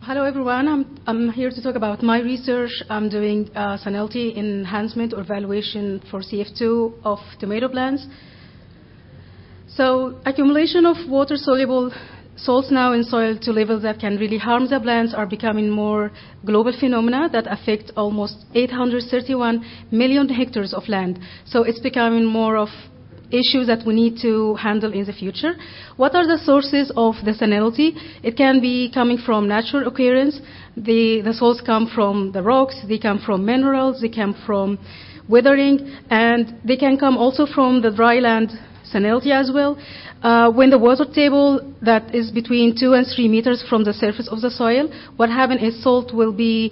Hello, everyone. I'm here to talk about my research. I'm doing salinity enhancement or evaluation for CF2 of tomato plants. So accumulation of water-soluble salts now in soil to levels that can really harm the plants are becoming more global phenomena that affect almost 831 million hectares of land. So it's becoming more of issues that we need to handle in the future. What are the sources of the salinity? It can be coming from natural occurrence. The salts come from the rocks, they come from minerals, they come from weathering, and they can come also from the dry land salinity as well. When the water table that is between 2 and 3 meters from the surface of the soil, what happens is salt will be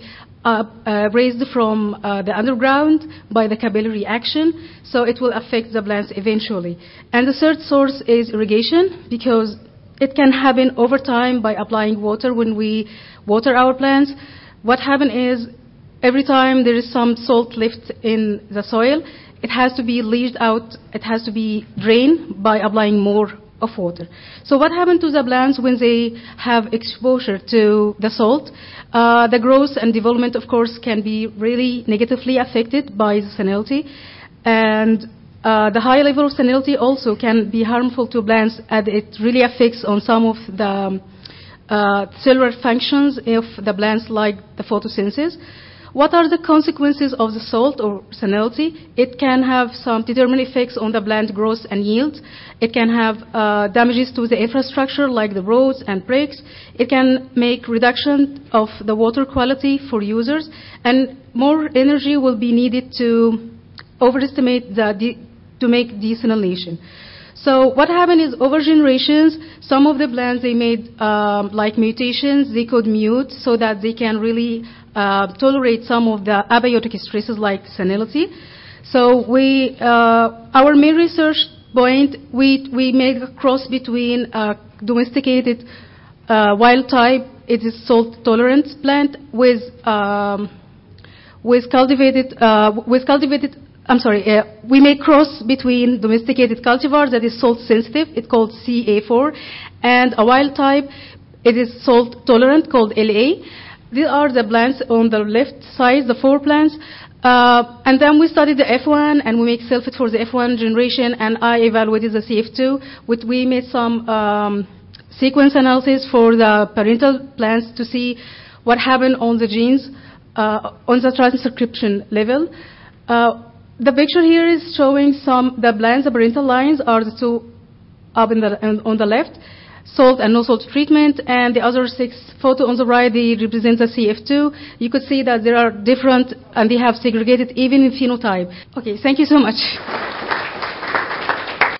raised from the underground by the capillary action, so it will affect the plants eventually. And the third source is irrigation, because it can happen over time by applying water when we water our plants. What happens is every time there is some salt left in the soil, it has to be leached out, it has to be drained by applying more of water. So what happens to the plants when they have exposure to the salt? The growth and development, of course, can be really negatively affected by the salinity. And the high level of salinity also can be harmful to plants, as it really affects on some of the cellular functions of the plants, like the photosynthesis. What are the consequences of the salt or salinity? It can have some determined effects on the plant growth and yield. It can have damages to the infrastructure, like the roads and bricks. It can make reduction of the water quality for users, and more energy will be needed to overestimate to make desalination. So what happened is, over generations, some of the plants, they made like mutations. They could mute so that they can really tolerate some of the abiotic stresses like salinity. So our main research point, we made a cross between domesticated wild type, it is salt tolerant plant, with cultivated. We make cross between domesticated cultivar that is salt sensitive, it's called CA4, and a wild type, it is salt tolerant, called LA. These are the plants on the left side, the 4 plants. And then we studied the F1, and we make sulfate for the F1 generation, and I evaluated the CF2. We made some sequence analysis for the parental plants to see what happened on the genes on the transcription level. The picture here is showing the plants, the parental lines are the 2 up on the left, salt and no salt treatment, and the other 6 photo on the right, they represent the CF2. You could see that they are different, and they have segregated even in phenotype. Okay, thank you so much.